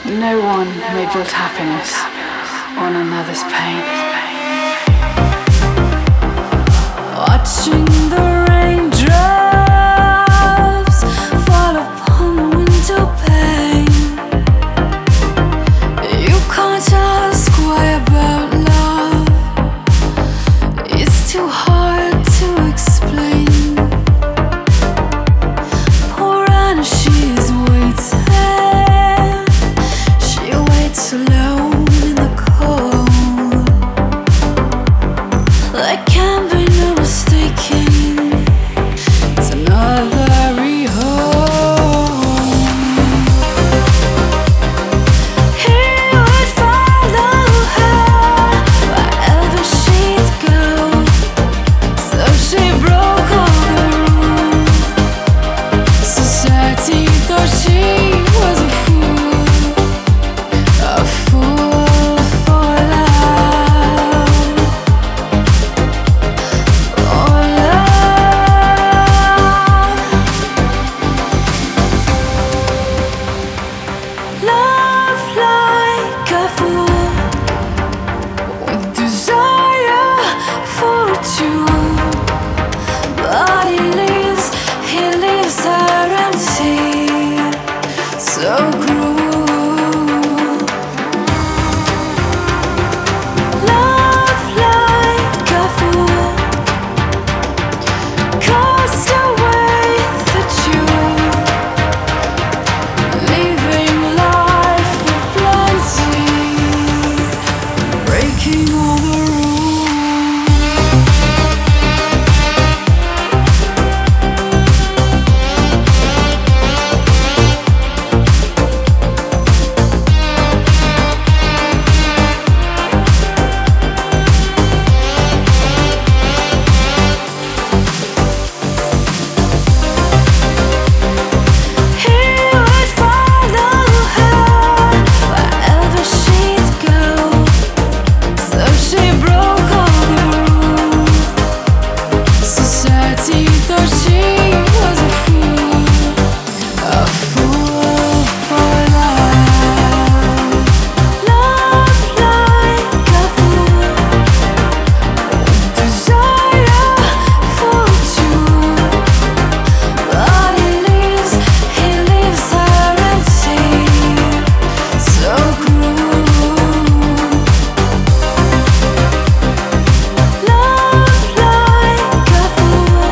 No one may build happiness on another's pain. Watching the raindrops fall upon the window pane. You can't ask why about love. It's too hard to explain. Poor Anna, she is waiting. She waits alone in the cold. There can be no mistaking. It's another rehome. He would follow her wherever she'd go. So she broke all the rules. Society thought she was a fool for love, for love like a fool with desire for a jewel. But he leaves her empty, so cruel. Love like a fool, cast away the jewel, leaving life with plenty, breaking all the rules. He would follow her wherever she'd go. So she broke all the rules. Society thought she was a fool for love. Love like a fool, desire for a jewel. But he leaves her empty, so cruel. Love like a fool,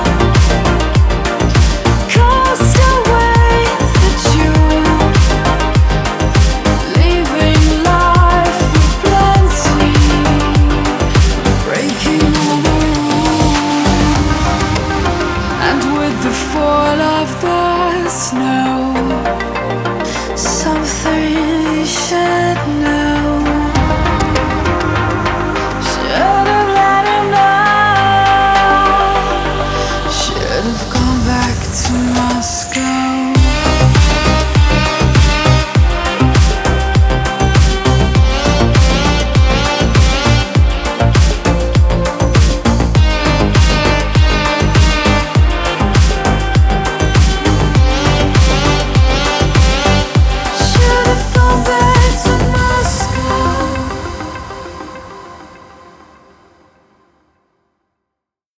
cast away the jewel, leaving life with plenty, breaking all the rules. And with the fall of the snow, something